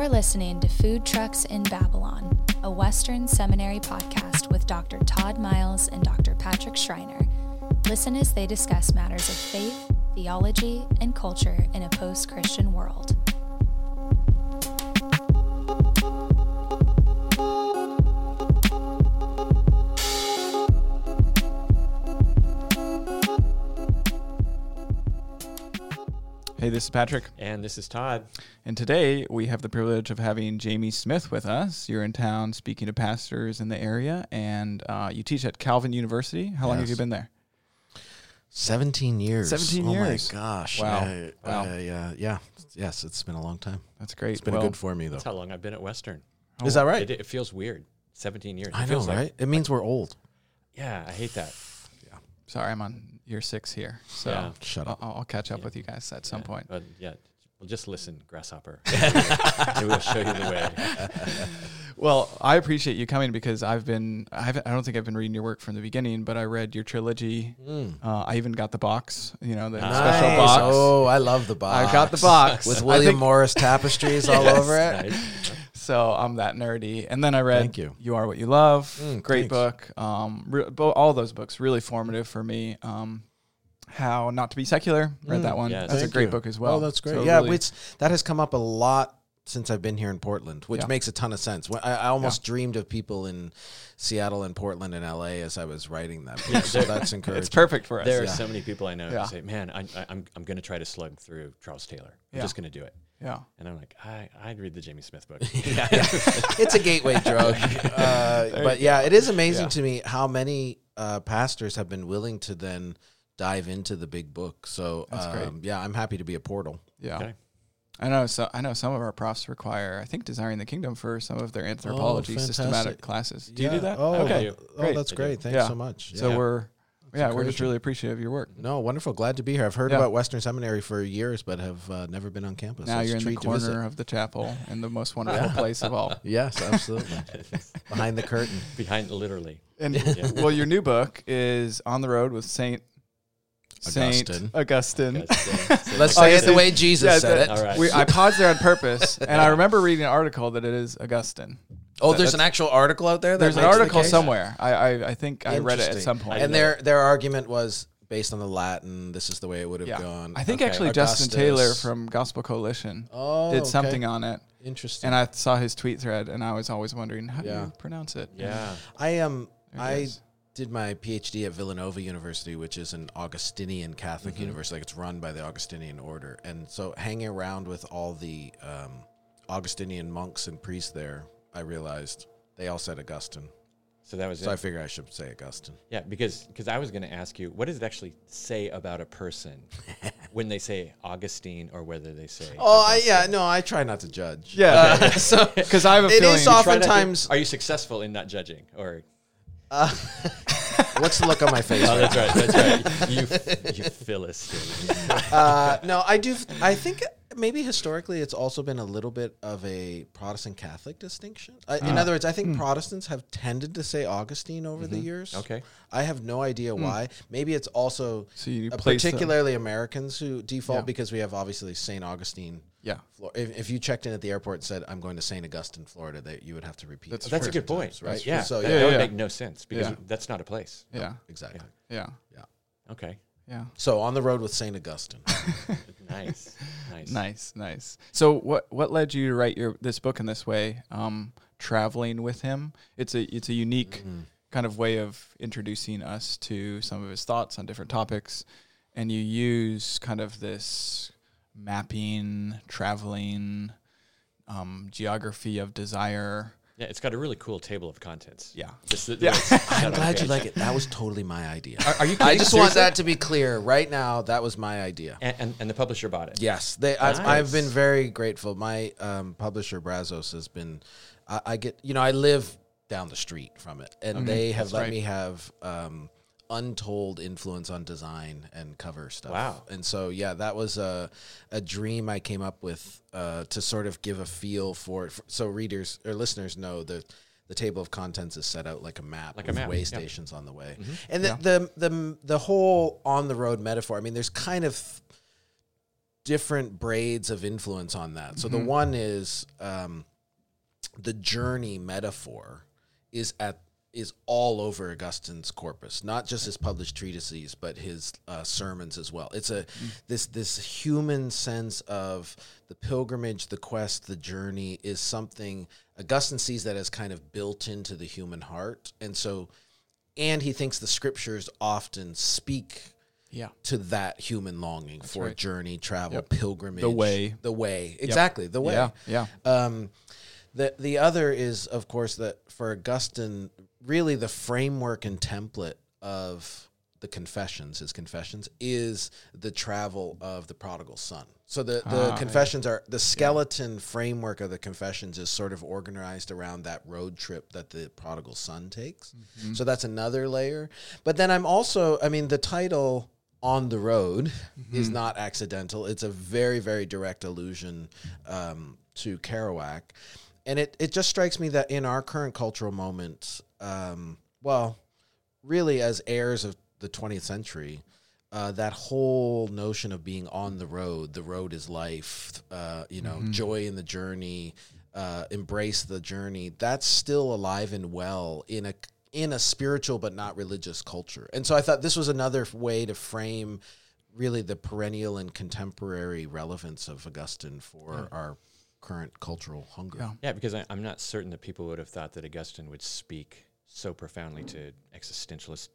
You're listening to Food Trucks in Babylon, a Western Seminary podcast with Dr. Todd Miles and Dr. Patrick Schreiner. Listen as they discuss matters of faith, theology, and culture in a post-Christian world. Hey, this is Patrick. And this is Todd. And today we have the privilege of having Jamie Smith with us. You're in town speaking to pastors in the area, and you teach at Calvin University. How long have you been there? 17 years. 17 years. Oh, my gosh. Wow. Yes, it's been a long time. That's great. It's been good for me, though. That's how long I've been at Western. Is that right? It feels weird. 17 years. I It know, feels right? like, It means we're old. yeah, I hate that. Sorry, I'm on year 6 here. So Yeah. Shut up. I'll catch up with you guys at some point. But yeah, well, just listen, Grasshopper. It will show you the way. Well, I appreciate you coming because I don't think I've been reading your work from the beginning, but I read your trilogy. I even got the box, the special Nice. box. Oh, I love the box. I got the box. With William Morris tapestries all over it. Nice. So I'm that nerdy. And then I read Thank you. You Are What You Love. Great Thanks. book. All those books really formative for me. How Not to Be Secular. Read that one. Yes. That's a Thank great you. book as well. Oh, that's great. So Yeah, really- that has come up a lot since I've been here in Portland, which Yeah. makes a ton of sense. I almost dreamed of people in Seattle and Portland and LA as I was writing that book, so that's encouraging. it's perfect for us. There are Yeah. so many people I know Yeah. who say, man, I'm going to try to slug through Charles Taylor. I'm Yeah. just going to do it. Yeah. And I'm like, I'd read the Jamie Smith book. It's a gateway drug. But yeah, it is amazing Yeah. to me how many pastors have been willing to then dive into the big book. So That's great. yeah, I'm happy to be a portal. Yeah. Okay. I know some of our profs require, I think, Desiring the Kingdom for some of their anthropology systematic fantastic. classes. Do you do that? Oh, Okay. Great. that's I do. great. Thanks Yeah. so much. So Yeah. we're just encouraging. really appreciative of your work. No, wonderful. Glad to be here. I've heard Yeah. about Western Seminary for years, but have never been on campus. Now It's you're a in the treat to visit. corner of the chapel in the most wonderful place of all. Yes, absolutely. Behind the curtain. Behind, literally. And Yeah. well, your new book is On the Road with Saint Augustine. Let's Oh, say yeah, it the way Jesus yeah, said it. All right. I paused there on purpose, and I remember reading an article that it is Augustine. Oh, there's an actual article out there? There's that an makes the article case? somewhere. I think I read it at Interesting. some point. And their argument was based on the Latin. This is the way it would have Yeah. gone. I think Okay. actually Augustus. Justin Taylor from Gospel Coalition Oh, did okay. something on it. Interesting. And I saw his tweet thread, and I was always wondering, how do Yeah. you pronounce it? Yeah. There it I is. did my PhD at Villanova University, which is an Augustinian Catholic university. Like, it's run by the Augustinian order. And so hanging around with all the Augustinian monks and priests there, I realized they all said Augustine. So that was So it. I figured I should say Augustine. Yeah, because I was going to ask you, what does it actually say about a person when they say Augustine or whether they say? Oh, Augustine? I try not to judge. Yeah. So Because I have a it feeling. is Try not to- oftentimes. Are you successful in not judging? Or What's the look on my face? oh, right that's right. You Philistine. No, I do. I think maybe historically it's also been a little bit of a Protestant Catholic distinction. In other words, I think Protestants have tended to say Augustine over the years. Okay. I have no idea why. Maybe it's also So you place them- particularly Americans who default Yeah. because we have obviously St. Augustine. Yeah. If you checked in at the airport and said, I'm going to St. Augustine, Florida, that you would have to repeat. That's it That's a 50 good point. times, right? Yeah. So, that, yeah, that would yeah. make no sense because Yeah. that's not a place. Yeah. exactly. Yeah. Okay. Yeah. So on the road with St. Augustine. Nice. Nice. So what led you to write this book in this way? Traveling with him. It's a unique kind of way of introducing us to some of his thoughts on different topics, and you use kind of this mapping, traveling, geography of desire. Yeah, it's got a really cool table of contents. Yeah. Just the Yeah. way it's set on I'm the glad you page. like it. That was totally my idea. Are you I kidding? just want Seriously? that to be clear right now. That was my idea. And the publisher bought it. Yes, Nice. I've been very grateful. My publisher Brazos has been. I get I live down the street from it, and they have That's let right. me have untold influence on design and cover stuff. Wow. And so yeah, that was a dream I came up with to sort of give a feel for it, so readers or listeners know that. The table of contents is set out like a map with way yeah. stations on the way. And the whole on the road metaphor, I mean, there's kind of different braids of influence on that. So the one is the journey metaphor is all over Augustine's corpus, not just his published treatises, but his sermons as well. It's this human sense of the pilgrimage, the quest, the journey is something Augustine sees that as kind of built into the human heart, and he thinks the scriptures often speak to that human longing for journey, travel, pilgrimage, the way, exactly, the way. The other is, of course, that for Augustine, really the framework and template of the Confessions, his Confessions, is the travel of the prodigal son. So the Confessions are, the skeleton framework of the Confessions is sort of organized around that road trip that the prodigal son takes. So that's another layer. But then the title On the Road is not accidental. It's a very, very direct allusion to Kerouac. And it just strikes me that in our current cultural moment, really as heirs of the 20th century, that whole notion of being on the road is life, joy in the journey, embrace the journey, that's still alive and well in a spiritual but not religious culture. And so I thought this was another way to frame really the perennial and contemporary relevance of Augustine for our current cultural hunger. Yeah, because I'm not certain that people would have thought that Augustine would speak so profoundly to existentialist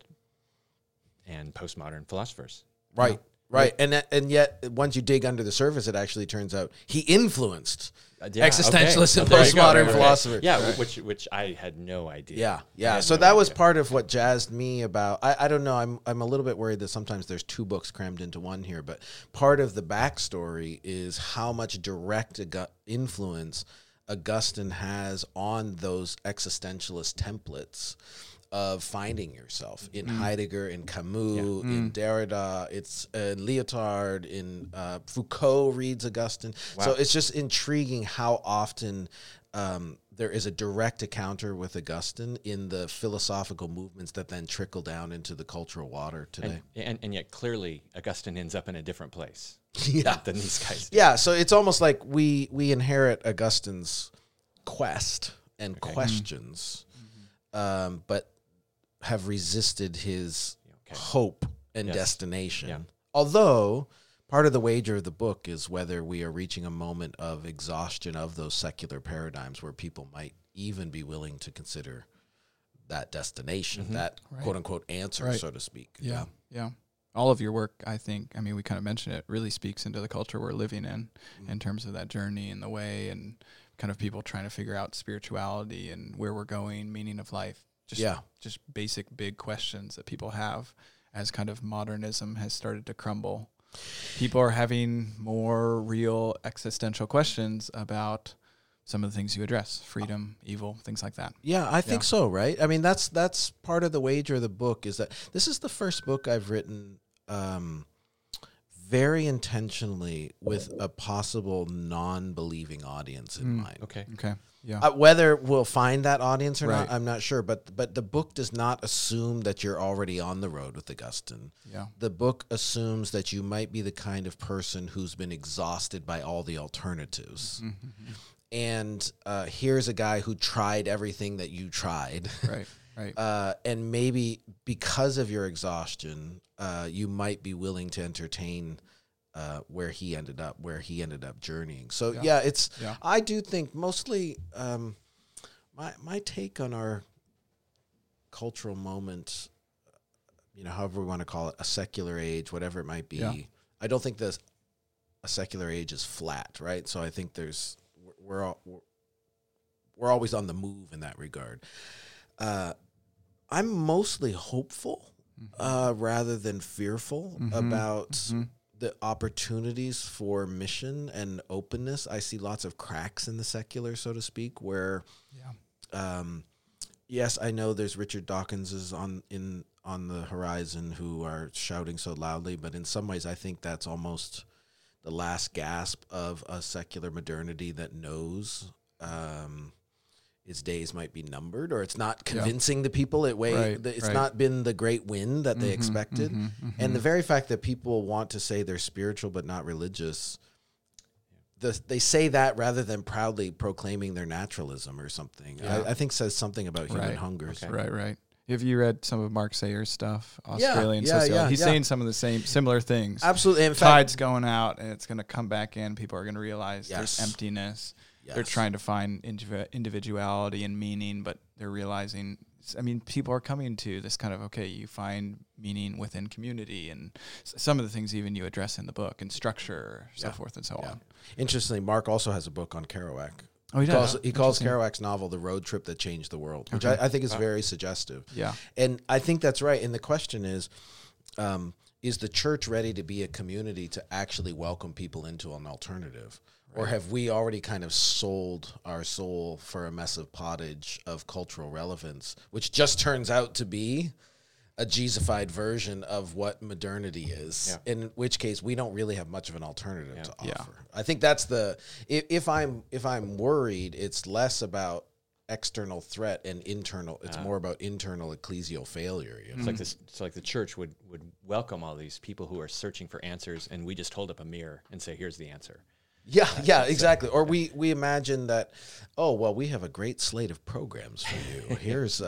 and postmodern philosophers. Right. And yet, once you dig under the surface, it actually turns out he influenced existentialists and postmodern philosophers. Yeah, which I had no idea. Yeah. So that was part of what jazzed me about. I don't know. I'm a little bit worried that sometimes there's two books crammed into one here. But part of the backstory is how much direct influence Augustine has on those existentialist templates of finding yourself in Heidegger, in Camus, in Derrida, it's in Lyotard, in Foucault reads Augustine. Wow. So it's just intriguing how often there is a direct encounter with Augustine in the philosophical movements that then trickle down into the cultural water today. And yet clearly Augustine ends up in a different place than these guys do. Yeah, so it's almost like we inherit Augustine's quest and questions, but have resisted his hope and destination. Yeah. Although part of the wager of the book is whether we are reaching a moment of exhaustion of those secular paradigms where people might even be willing to consider that destination, that quote unquote answer, so to speak. Yeah. All of your work, I think, we kind of mentioned it, really speaks into the culture we're living in terms of that journey and the way and kind of people trying to figure out spirituality and where we're going, meaning of life. Just basic big questions that people have as kind of modernism has started to crumble. People are having more real existential questions about some of the things you address, freedom, evil, things like that. Yeah, I think so, right? That's part of the wager of the book is that this is the first book I've written very intentionally with a possible non-believing audience in mind. Okay. Yeah. Whether we'll find that audience or not, I'm not sure. But the book does not assume that you're already on the road with Augustine. Yeah. The book assumes that you might be the kind of person who's been exhausted by all the alternatives. And here's a guy who tried everything that you tried. Right. And maybe because of your exhaustion, you might be willing to entertain where he ended up journeying. So I do think mostly my take on our cultural moment, however we want to call it, a secular age, whatever it might be. I don't think a secular age is flat, right? So I think we're always on the move in that regard. I'm mostly hopeful rather than fearful about the opportunities for mission and openness. I see lots of cracks in the secular, so to speak, where, yes, I know there's Richard Dawkinses on the horizon who are shouting so loudly, but in some ways I think that's almost the last gasp of a secular modernity that knows its days might be numbered, or it's not convincing the people. It's not been the great win that they expected. And the very fact that people want to say they're spiritual but not religious they say that rather than proudly proclaiming their naturalism or something. Yeah. I think says something about human Right. hungers. Okay. Right. Have you read some of Mark Sayer's stuff? Yeah, Australian yeah, sociology. yeah, He's yeah. saying some of the similar things. Absolutely. In fact, Tide's going out and it's going to come back in. People are going to realize there's Yes. emptiness. yes. They're trying to find individuality and meaning, but they're realizing, I mean, people are coming to this kind of, okay, you find meaning within community and some of the things even you address in the book and structure, so Yeah. forth and so Yeah. on. Interestingly, Mark also has a book on Kerouac. Oh, he does? He calls Interesting. Kerouac's novel The Road Trip That Changed the World, which Okay. I think is very suggestive. Yeah. And I think that's right. And the question is the church ready to be a community to actually welcome people into an alternative? Or have we already kind of sold our soul for a mess of pottage of cultural relevance, which just turns out to be a Jesusified version of what modernity is, in which case we don't really have much of an alternative to Yeah. offer. I think that's if I'm worried, it's less about external threat and internal. It's more about internal ecclesial failure. You know? It's like this. It's like the church would welcome all these people who are searching for answers, and we just hold up a mirror and say, "Here's the answer." Yeah, exactly. Or we imagine that, oh, well, we have a great slate of programs for you. Here's,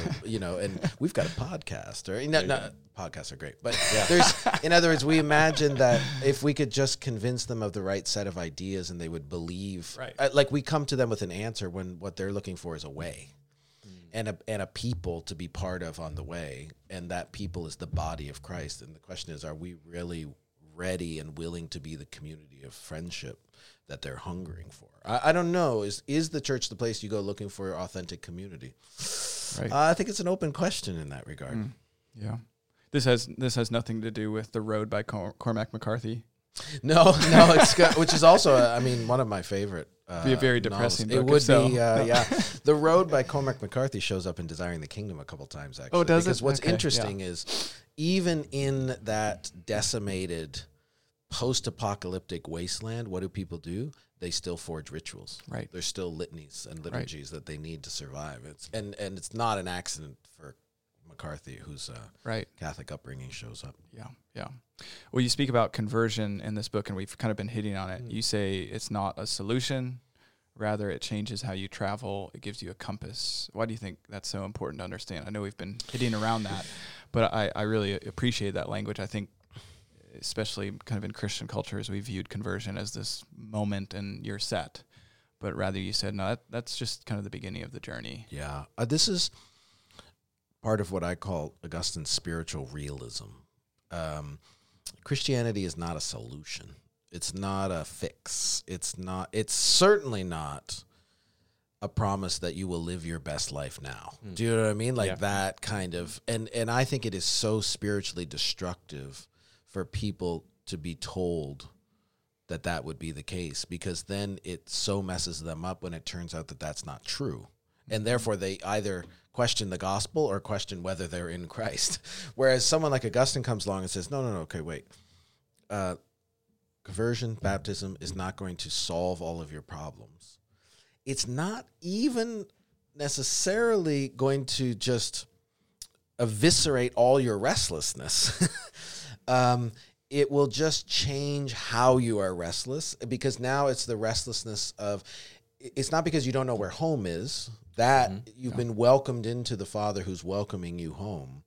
and we've got a podcast. Or podcasts are great, but there's, in other words, we imagine that if we could just convince them of the right set of ideas and they would believe, Right. like we come to them with an answer when what they're looking for is a way. And a people to be part of on the way, and that people is the body of Christ. And the question is, are we really ready and willing to be the community of friendship that they're hungering for? I don't know. Is the church the place you go looking for authentic community? Right. I think it's an open question in that regard. Yeah. This has nothing to do with The Road by Cormac McCarthy. No, it's got, which is also, one of my favorite. Be a very depressing novels. book It would if so. be, yeah. The Road by Cormac McCarthy shows up in Desiring the Kingdom a couple times, actually. Oh, does it? Because what's Okay, interesting is, even in that decimated post-apocalyptic wasteland, what do people do? They still forge rituals. Right. There's still litanies and liturgies that they need to survive. And it's not an accident for McCarthy, whose Right. Catholic upbringing shows up. Yeah. Well, you speak about conversion in this book, and we've kind of been hitting on it. You say it's not a solution, rather it changes how you travel. It gives you a compass. Why do you think that's so important to understand? I know we've been hitting around that, but I really appreciate that language. I think especially kind of in Christian cultures, we viewed conversion as this moment and you're set. But rather you said, no, that's just kind of the beginning of the journey. Yeah. This is part of what I call Augustine's spiritual realism. Christianity is not a solution. It's not a fix. It's certainly not a promise that you will live your best life now. Do you know what I mean? Like that kind of, and I think it is so spiritually destructive for people to be told that would be the case, because then it so messes them up when it turns out that that's not true. And therefore they either question the gospel or question whether they're in Christ. Whereas someone like Augustine comes along and says, no, okay, wait. Conversion, baptism is not going to solve all of your problems. It's not even necessarily going to just eviscerate all your restlessness. It will just change how you are restless, because now it's the restlessness of, it's not because you don't know where home is, that you've been welcomed into the Father who's welcoming you home.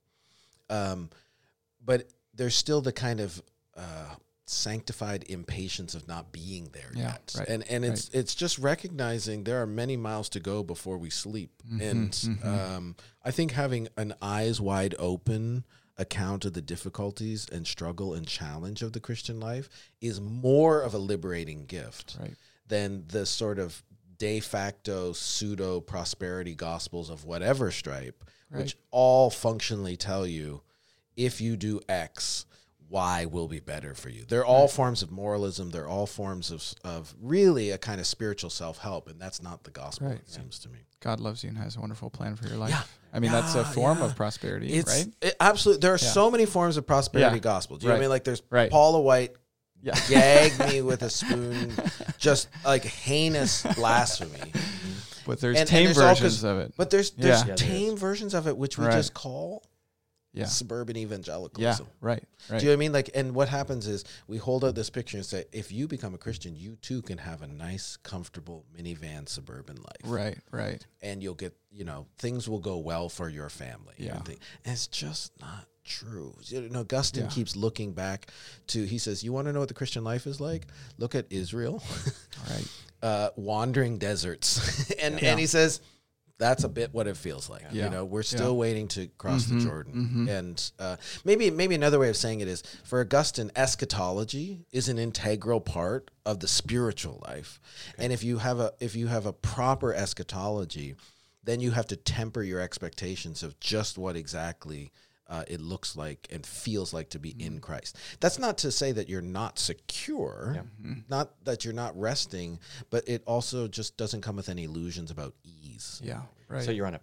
But there's still the kind of sanctified impatience of not being there yet. Right, And it's just recognizing there are many miles to go before we sleep. I think having an eyes wide open account of the difficulties and struggle and challenge of the Christian life is more of a liberating gift than the sort of de facto pseudo prosperity gospels of whatever stripe, which all functionally tell you, if you do X, Y will be better for you. They're all forms of moralism. They're all forms of really a kind of spiritual self-help, and that's not the gospel, it seems to me. God loves you and has a wonderful plan for your life. Yeah. I mean, that's a form of prosperity, right? Absolutely. There are so many forms of prosperity gospel. Do you know what I mean? Like there's Paula White gag me with a spoon, just like heinous blasphemy. But there's tame versions of it. But there's tame versions of it which we just call suburban Yeah, evangelicalism. right. Do you know what I mean? Like, and what happens is we hold out this picture and say, if you become a Christian, you too can have a nice, comfortable minivan suburban life. Right. And you'll get, things will go well for your family. Yeah. And it's just not true. Augustine keeps looking back to, he says, you want to know what the Christian life is like? Look at Israel, Right. Wandering deserts. and he says, that's a bit what it feels like. Yeah. We're still waiting to cross the Jordan. And maybe another way of saying it is, for Augustine, eschatology is an integral part of the spiritual life. Okay. And if you have a proper eschatology, then you have to temper your expectations of just what exactly it looks like and feels like to be in Christ. That's not to say that you're not secure, not that you're not resting, but it also just doesn't come with any illusions about ease. Yeah, right. So you're on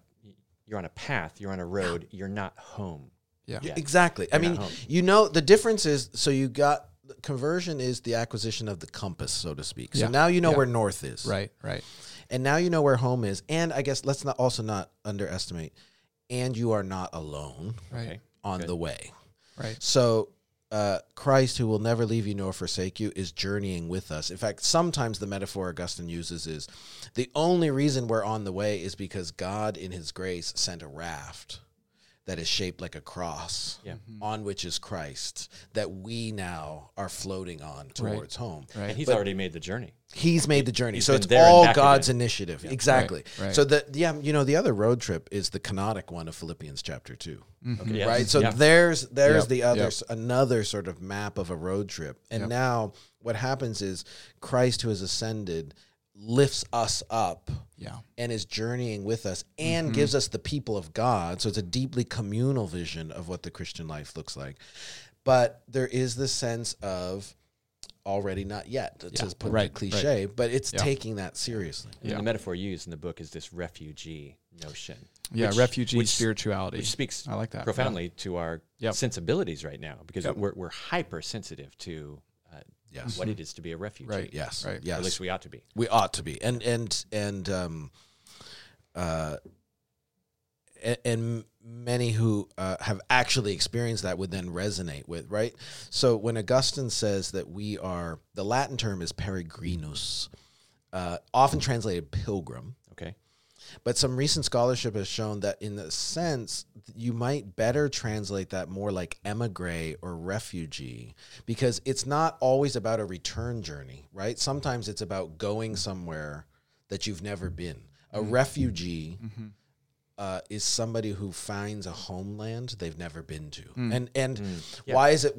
a path, you're on a road, you're not home. Yeah. Exactly. You're I mean, the difference is, so you got, conversion is the acquisition of the compass, so to speak. So now you know where north is. Right. And now you know where home is. And I guess let's not underestimate, and you are not alone on the way. Right. So Christ, who will never leave you nor forsake you, is journeying with us. In fact, sometimes the metaphor Augustine uses is the only reason we're on the way is because God in his grace sent a raft that is shaped like a cross, on which is Christ, that we now are floating on towards home. Right. And he's already made the journey. He's made the journey. He's So been it's there and all back God's again. initiative. Exactly. Right. So the other road trip is the canonic one of Philippians chapter 2. Okay, yes. Right. So Yeah. there's Yep. the other, Yep. another sort of map of a road trip. And now what happens is Christ, who has ascended, lifts us up and is journeying with us and gives us the people of God. So it's a deeply communal vision of what the Christian life looks like. But there is this sense of already not yet, to put it cliche, but it's taking that seriously. And the metaphor used in the book is this refugee notion. Yeah, refugee spirituality. Which speaks I like that. profoundly to our sensibilities right now, because we're hypersensitive to what it is to be a refugee. Right. Yes. Right. Yes. Or at least we ought to be. We ought to be. And many who have actually experienced that would then resonate with, right? So when Augustine says that we are, the Latin term is peregrinus, often translated pilgrim. Okay. But some recent scholarship has shown that in the sense, you might better translate that more like emigre or refugee, because it's not always about a return journey, right? Sometimes it's about going somewhere that you've never been. A refugee is somebody who finds a homeland they've never been to. Why is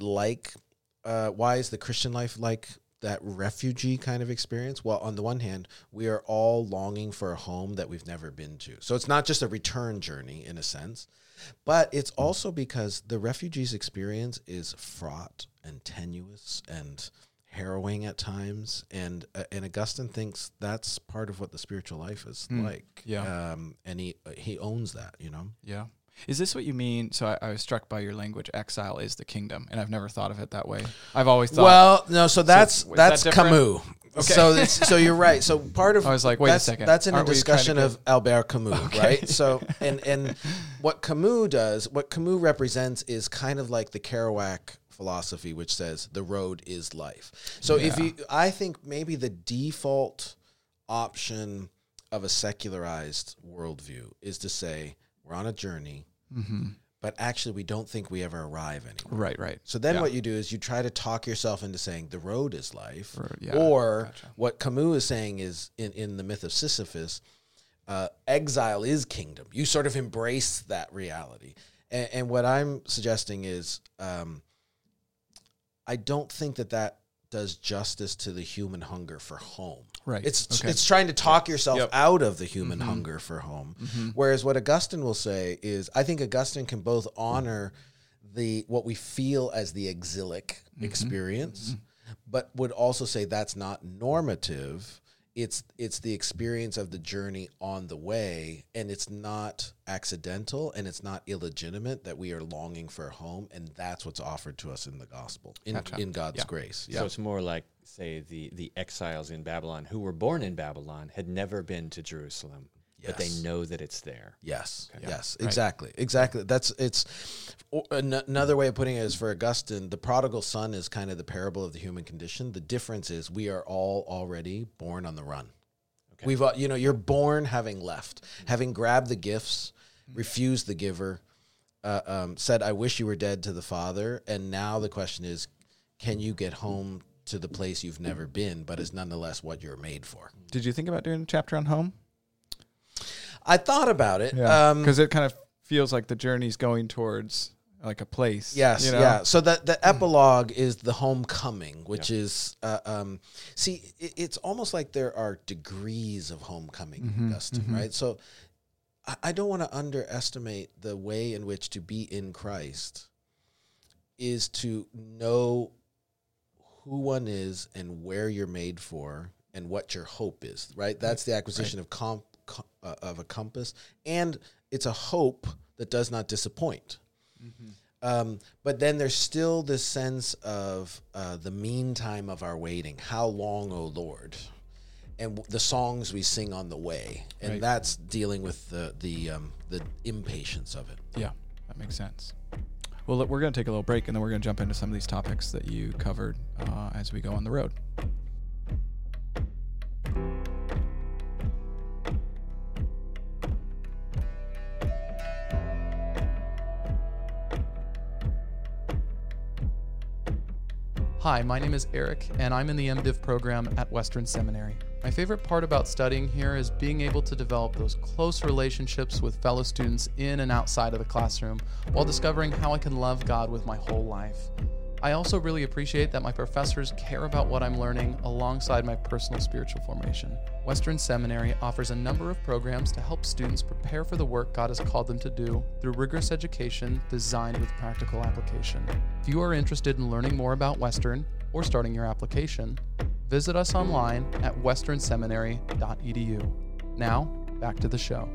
the Christian life like that refugee kind of experience? Well, on the one hand, we are all longing for a home that we've never been to. So it's not just a return journey in a sense, but it's also because the refugee's experience is fraught and tenuous and harrowing at times. And Augustine thinks that's part of what the spiritual life is like. Yeah. And he owns that, Yeah. Is this what you mean? So I was struck by your language. Exile is the kingdom, and I've never thought of it that way. I've always thought. Well, no. So that's that different? Camus. Okay. So you're right. So part of I was like, wait a second. That's in a Aren't we discussion trying to of Albert Camus, right? So and what Camus does, what Camus represents is kind of like the Kerouac philosophy, which says the road is life. So I think maybe the default option of a secularized worldview is to say we're on a journey, but actually we don't think we ever arrive anywhere. Right. So then what you do is you try to talk yourself into saying the road is life, gotcha. What Camus is saying is in the myth of Sisyphus, exile is kingdom. You sort of embrace that reality. And what I'm suggesting is I don't think that does justice to the human hunger for home. Right. It's trying to talk yourself out of the human hunger for home. Whereas what Augustine will say is, I think Augustine can both honor what we feel as the exilic experience, but would also say that's not normative. It's the experience of the journey on the way, and it's not accidental and it's not illegitimate that we are longing for a home, and that's what's offered to us in the gospel, in God's grace. So it's more like, say, the exiles in Babylon who were born in Babylon had never been to Jerusalem. but they know that it's there. Yes, Okay. yes, Right. exactly. Another way of putting it is, for Augustine, the prodigal son is kind of the parable of the human condition. The difference is we are all already born on the run. Okay. We've, you're born having left, having grabbed the gifts, refused the giver, said, "I wish you were dead" to the Father, and now the question is, can you get home to the place you've never been, but is nonetheless what you're made for? Did you think about doing a chapter on home? I thought about it. Because it kind of feels like the journey's going towards like a place. Yes, you know? yeah. So the epilogue is the homecoming, which is, it's almost like there are degrees of homecoming, Augustine, right? So I don't want to underestimate the way in which to be in Christ is to know who one is and where you're made for and what your hope is, right? That's the acquisition of a compass, and it's a hope that does not disappoint. But then there's still this sense of the meantime of our waiting. How long, O Lord? And the songs we sing on the way, and that's dealing with the impatience of it. Yeah, that makes sense. Well, we're going to take a little break, and then we're going to jump into some of these topics that you covered as we go on the road. Hi, my name is Eric, and I'm in the MDiv program at Western Seminary. My favorite part about studying here is being able to develop those close relationships with fellow students in and outside of the classroom while discovering how I can love God with my whole life. I also really appreciate that my professors care about what I'm learning alongside my personal spiritual formation. Western Seminary offers a number of programs to help students prepare for the work God has called them to do through rigorous education designed with practical application. If you are interested in learning more about Western or starting your application, visit us online at westernseminary.edu. Now, back to the show.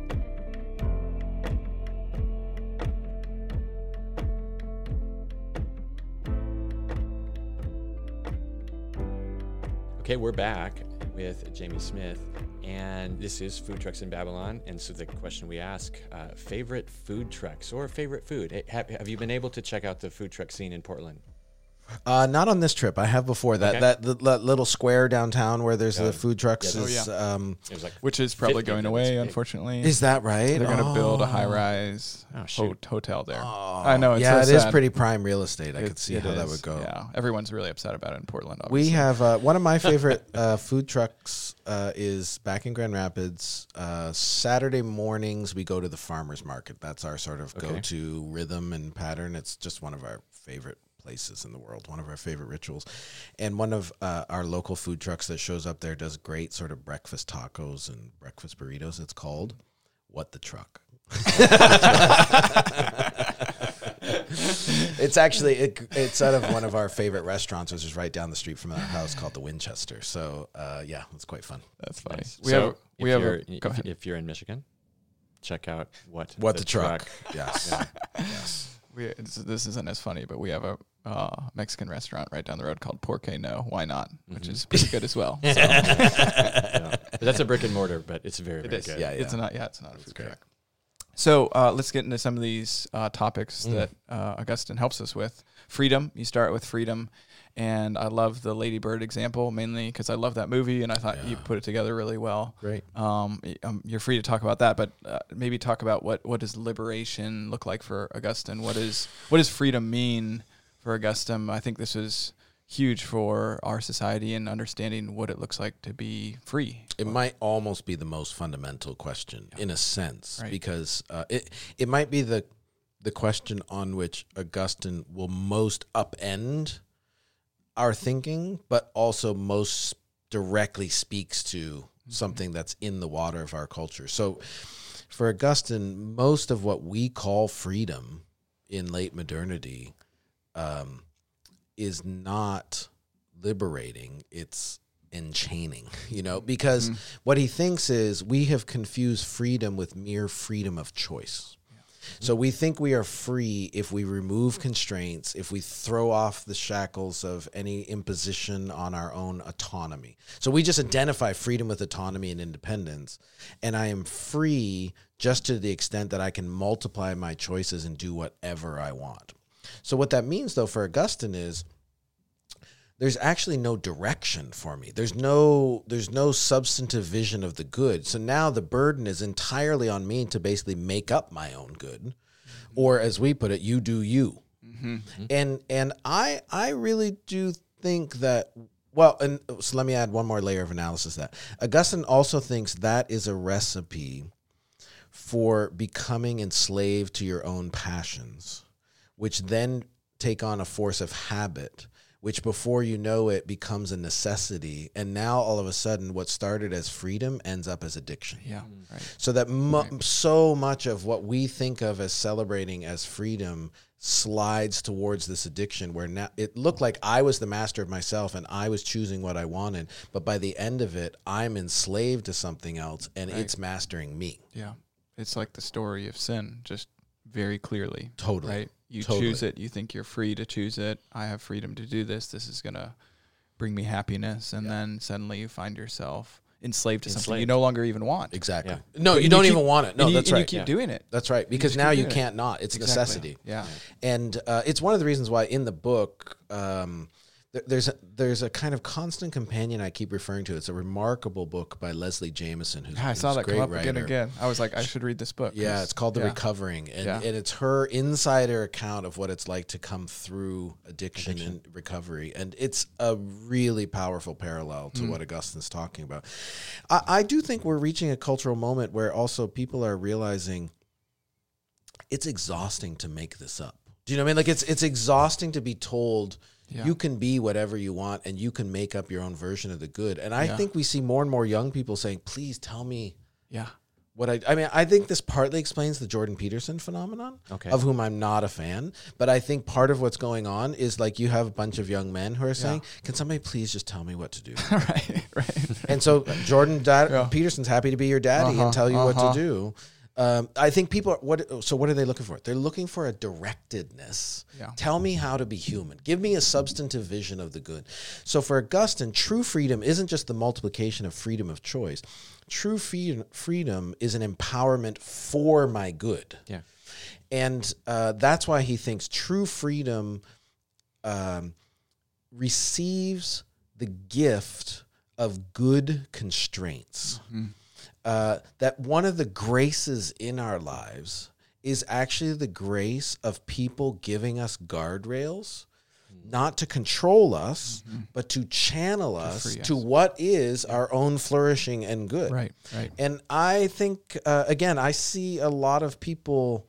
Okay, we're back with Jamie Smith, and this is Food Trucks in Babylon. And so the question we ask, favorite food trucks or favorite food? Have you been able to check out the food truck scene in Portland? Not on this trip. I have before. That little square downtown where there's the food trucks. Yeah, is, It was like Which is probably 50 going of them. away, It's big. unfortunately. is that right? They're going to build a high-rise shoot. hotel there. I know. It's Yeah, so it is sad. pretty prime real estate. I could It- see it how that is, would go. Yeah, everyone's really upset about it in Portland. We Obviously. have one of my favorite food trucks is back in Grand Rapids. Saturday mornings we go to the farmers market. That's our sort of go-to rhythm and pattern. It's just one of our favorite places in the world, one of our favorite rituals. And one of our local food trucks that shows up there does great sort of breakfast tacos and breakfast burritos. It's called What the Truck. It's actually it's out of one of our favorite restaurants, which is right down the street from our house, called the Winchester. So yeah, it's quite fun. That's funny. Nice. We So have. Go ahead. if you're in Michigan, check out What the Truck. Yes. Yes. This isn't as funny, but we have a Mexican restaurant right down the road called Porque No, Why Not, which is pretty good as well. So Yeah. But that's a brick and mortar, but it's very, very is. good. Yeah. It's not a food great. truck. So let's get into some of these topics that Augustine helps us with. Freedom. You start with freedom. And I love the Lady Bird example, mainly because I love that movie, and I thought you put it together really well. Great. You're free to talk about that, but maybe talk about what does liberation look like for Augustine? What does freedom mean for Augustine? I think this is huge for our society and understanding what it looks like to be free. It might almost be the most fundamental question in a sense, Right. because it might be the question on which Augustine will most upend our thinking, but also most directly speaks to something that's in the water of our culture. So for Augustine, most of what we call freedom in late modernity is not liberating, it's enchaining, because what he thinks is we have confused freedom with mere freedom of choice. So we think we are free if we remove constraints, if we throw off the shackles of any imposition on our own autonomy. So we just identify freedom with autonomy and independence, and I am free just to the extent that I can multiply my choices and do whatever I want. So what that means, though, for Augustine is there's actually no direction for me. There's no substantive vision of the good. So now the burden is entirely on me to basically make up my own good, or as we put it, you do you. And I really do think that. Well, and so let me add one more layer of analysis to that. Augustine also thinks that is a recipe for becoming enslaved to your own passions, which then take on a force of habit, which before you know it becomes a necessity. And now all of a sudden what started as freedom ends up as addiction. Yeah, right. So that so much of what we think of as celebrating as freedom slides towards this addiction, where now it looked like I was the master of myself and I was choosing what I wanted. But by the end of it, I'm enslaved to something else and it's mastering me. Yeah. It's like the story of sin, just very clearly. Totally. Right? You Totally. choose it. You think you're free to choose it. I have freedom to do this. This is going to bring me happiness. And then suddenly you find yourself enslaved to something you no longer even want. Exactly. Yeah. No, But you don't keep- even want it. No, and that's you, right. And you keep doing it. That's right. Because just now keep you doing it. can't not. It's a Exactly. necessity. Yeah. And it's one of the reasons why in the book, there's a kind of constant companion I keep referring to. It's a remarkable book by Leslie Jameson, who's I saw a that great come up writer. again and again. I was like, I should read this book. Yeah, it's called The Recovering, and it's her insider account of what it's like to come through addiction and recovery, and it's a really powerful parallel to what Augustine's talking about. I do think we're reaching a cultural moment where also people are realizing it's exhausting to make this up. Do you know what I mean? Like it's exhausting to be told you can be whatever you want and you can make up your own version of the good. And I think we see more and more young people saying, please tell me what I mean, I think this partly explains the Jordan Peterson phenomenon, of whom I'm not a fan. But I think part of what's going on is like you have a bunch of young men who are saying, can somebody please just tell me what to do? right. And so Jordan Peterson's happy to be your daddy and tell you what to do. I think people what are they looking for? They're looking for a directedness. Tell me how to be human. Give me a substantive vision of the good. So for Augustine, true freedom isn't just the multiplication of freedom of choice. True freedom is an empowerment for my good. Yeah. And that's why he thinks true freedom receives the gift of good constraints. That one of the graces in our lives is actually the grace of people giving us guardrails, not to control us, but to channel us to what is our own flourishing and good. Right. And I think, again, I see a lot of people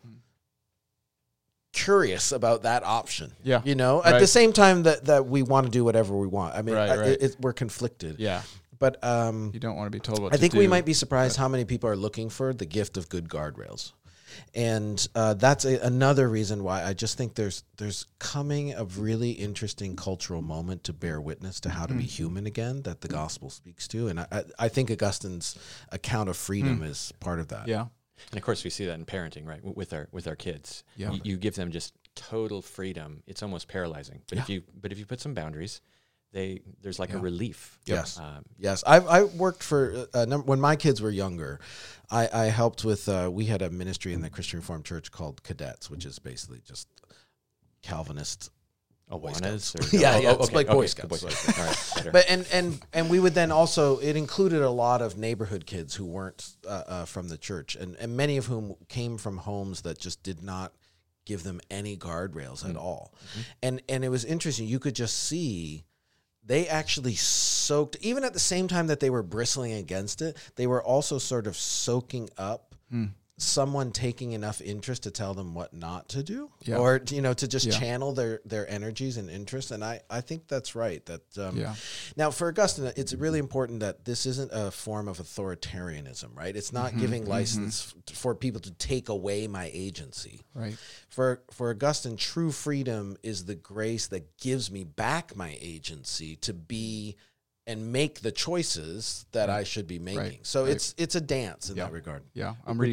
curious about that option. Yeah. You know, at the same time that we want to do whatever we want. I mean, we're conflicted. Yeah. But you don't want to be told what to do. I think we might be surprised how many people are looking for the gift of good guardrails. And that's another reason why I just think there's coming a really interesting cultural moment to bear witness to how to be human again that the gospel speaks to. And I think Augustine's account of freedom is part of that. Yeah. And of course, we see that in parenting, right? With our kids, you give them just total freedom. It's almost paralyzing. But if you put some boundaries, there's like a relief. Yes. Yes. I worked for when my kids were younger. I helped with. We had a ministry in the Christian Reformed Church called Cadets, which is basically just Calvinist. Awanas? It's like Boy Scouts. All right, better. But and we would then also, it included a lot of neighborhood kids who weren't from the church, and many of whom came from homes that just did not give them any guardrails at all. And it was interesting. You could just see they actually soaked, even at the same time that they were bristling against it, they were also sort of soaking up someone taking enough interest to tell them what not to do, or to just channel their energies and interests. And I think that's right. That now for Augustine, it's really important that this isn't a form of authoritarianism, right? It's not giving license for people to take away my agency. Right. For Augustine, true freedom is the grace that gives me back my agency to be and make the choices that I should be making. So it's a dance in that regard. Yeah, I'm reading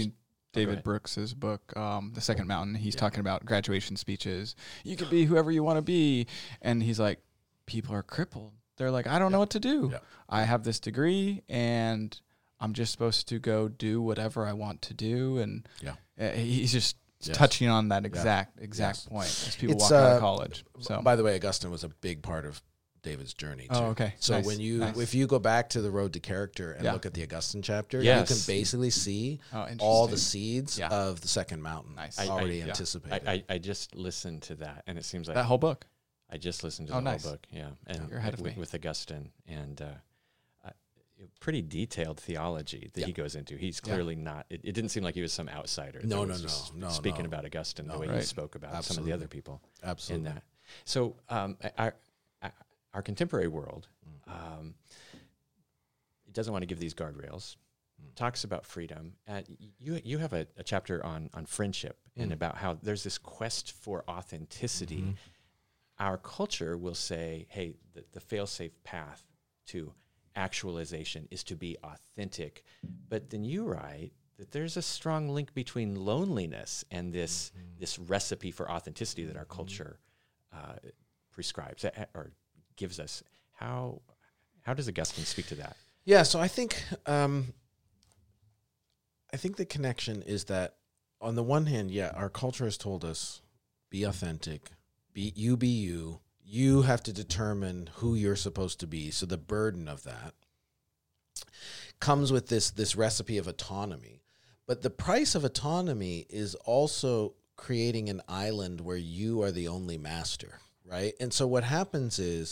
David ahead. Brooks's book, The Second Mountain. He's talking about graduation speeches. You can be whoever you want to be. And he's like, people are crippled. They're like, I don't know what to do. Yeah. I have this degree and I'm just supposed to go do whatever I want to do. And he's just touching on that exact point as people walk out of college. So, by the way, Augustine was a big part of David's journey too. Oh, okay. So Nice. when you, Nice. if you go back to the Road to Character and Yeah. look at the Augustine chapter, Yes. you can basically see interesting. all the seeds Yeah. of the Second Mountain Nice. already yeah. anticipated. I just listened to that, and it seems like that whole book. I just listened to Oh, the nice. whole book. Yeah, and You're ahead of me. with Augustine, and pretty detailed theology that he goes into. He's clearly not. It didn't seem like he was some outsider. No, that no, was no, just no, Speaking no. about Augustine the No. way he Right. spoke about some of Absolutely. the other people Absolutely. in that. So our contemporary world, it doesn't want to give these guardrails. Talks about freedom. You have a chapter on friendship and about how there's this quest for authenticity. Our culture will say, hey, the fail-safe path to actualization is to be authentic. But then you write that there's a strong link between loneliness and this recipe for authenticity that our culture prescribes or gives us. How does Augustine speak to that? Yeah, so I think the connection is that on the one hand, our culture has told us be authentic, be you. You have to determine who you're supposed to be. So the burden of that comes with this recipe of autonomy. But the price of autonomy is also creating an island where you are the only master, right? And so what happens is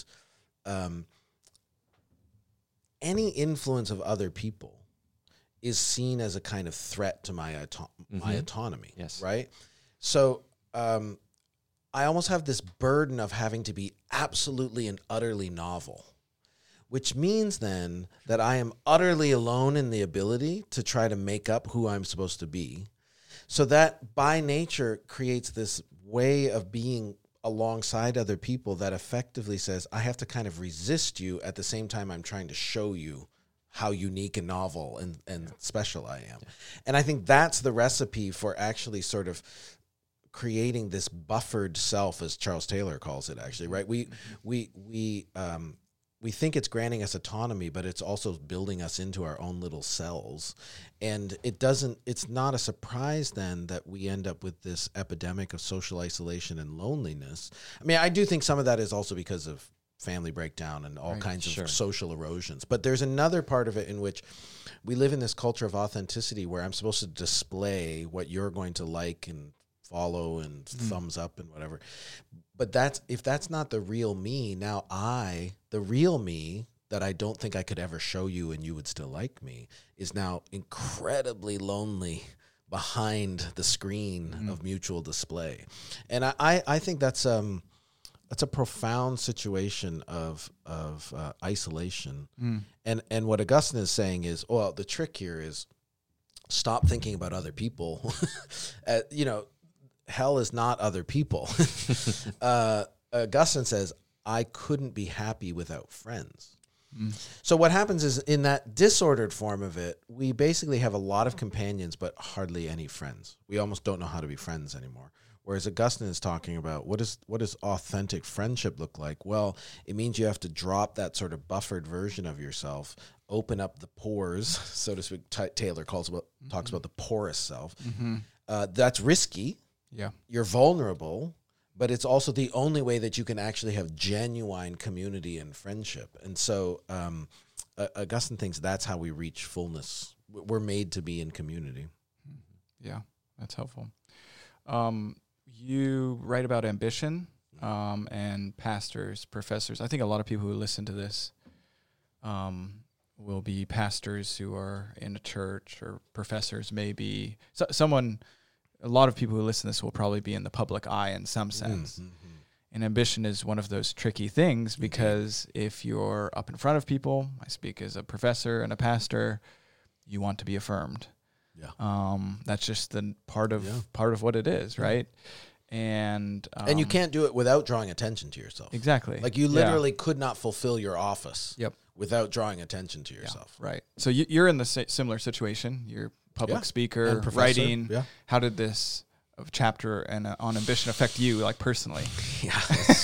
any influence of other people is seen as a kind of threat to my autonomy, Yes. right? So I almost have this burden of having to be absolutely and utterly novel, which means then that I am utterly alone in the ability to try to make up who I'm supposed to be. So that by nature creates this way of being alongside other people that effectively says, I have to kind of resist you at the same time I'm trying to show you how unique and novel and special I am. And I think that's the recipe for actually sort of creating this buffered self, as Charles Taylor calls it, actually, right? We think it's granting us autonomy, but it's also building us into our own little cells. And it's not a surprise then that we end up with this epidemic of social isolation and loneliness. I mean, I do think some of that is also because of family breakdown and all kinds of social erosions. But there's another part of it in which we live in this culture of authenticity where I'm supposed to display what you're going to like and follow and thumbs up and whatever. But if that's not the real me, now the real me that I don't think I could ever show you and you would still like me, is now incredibly lonely behind the screen of mutual display. And I think that's a profound situation of isolation. And what Augustine is saying is, well, the trick here is stop thinking about other people. Hell is not other people. Augustine says, I couldn't be happy without friends. So what happens is, in that disordered form of it, we basically have a lot of companions, but hardly any friends. We almost don't know how to be friends anymore. Whereas Augustine is talking about what does authentic friendship look like? Well, it means you have to drop that sort of buffered version of yourself, open up the pores, so to speak. Taylor talks about the porous self. That's risky. Yeah. You're vulnerable, but it's also the only way that you can actually have genuine community and friendship. And so Augustine thinks that's how we reach fullness. We're made to be in community. Yeah, that's helpful. You write about ambition and pastors, professors. I think a lot of people who listen to this will be pastors who are in a church, or professors maybe. A lot of people who listen to this will probably be in the public eye in some sense. And ambition is one of those tricky things, because if you're up in front of people, I speak as a professor and a pastor, you want to be affirmed. Yeah. That's just the part of what it is, right? And you can't do it without drawing attention to yourself. Exactly. Like you literally could not fulfill your office Yep. without drawing attention to yourself. Right. So you're in the similar situation. You're public Yeah. speaker, And professor. writing. Yeah. How did this chapter and on ambition affect you, like personally? Yeah.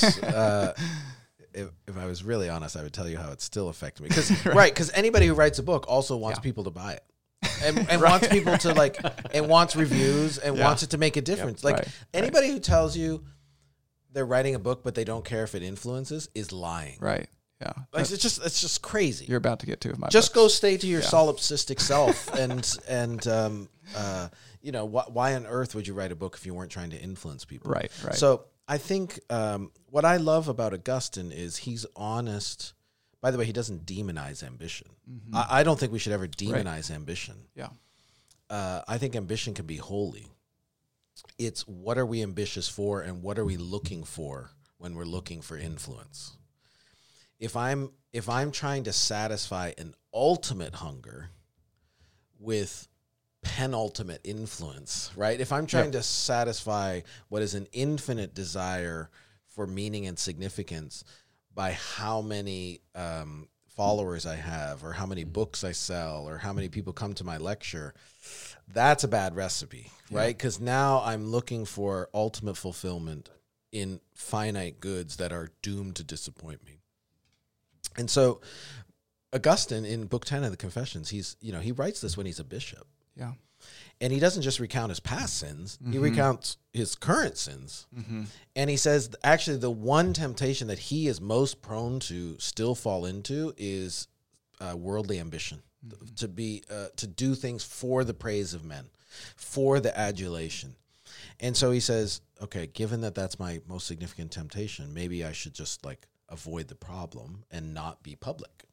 If I was really honest, I would tell you how it still affected me. Because anybody who writes a book also wants people to buy it. And wants people to like, and wants reviews and wants it to make a difference. Like anybody who tells you they're writing a book but they don't care if it influences is lying. Right. Yeah. Like it's just crazy. You're about to get two of my Just books. go stay to your solipsistic self, and you know why on earth would you write a book if you weren't trying to influence people? Right. So I think what I love about Augustine is he's honest. By the way, he doesn't demonize ambition. Mm-hmm. I don't think we should ever demonize ambition. Yeah. I think ambition can be holy. It's what are we ambitious for, and what are we looking for when we're looking for influence. If I'm trying to satisfy an ultimate hunger with penultimate influence, right? If I'm trying to satisfy what is an infinite desire for meaning and significance by how many followers I have, or how many books I sell, or how many people come to my lecture, that's a bad recipe, right? Because now I'm looking for ultimate fulfillment in finite goods that are doomed to disappoint me. And so Augustine in Book 10 of the Confessions, he writes this when he's a bishop. Yeah. And he doesn't just recount his past sins, he recounts his current sins. And he says, actually, the one temptation that he is most prone to still fall into is worldly ambition, to do things for the praise of men, for the adulation. And so he says, okay, given that that's my most significant temptation, maybe I should just like avoid the problem and not be public.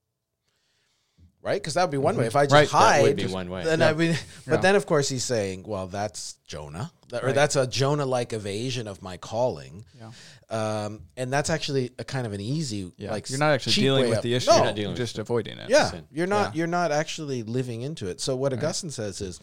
Right? Because that would be one way. If I just hide, that would be one way. Then but then, of course, he's saying, well, that's Jonah. Or that's a Jonah-like evasion of my calling. Yeah. And that's actually a kind of an easy, like, you're not actually cheap dealing way with up. the issue. No. You're not dealing just avoiding it. Yeah, Sin. you're not actually living into it. So what Augustine says is,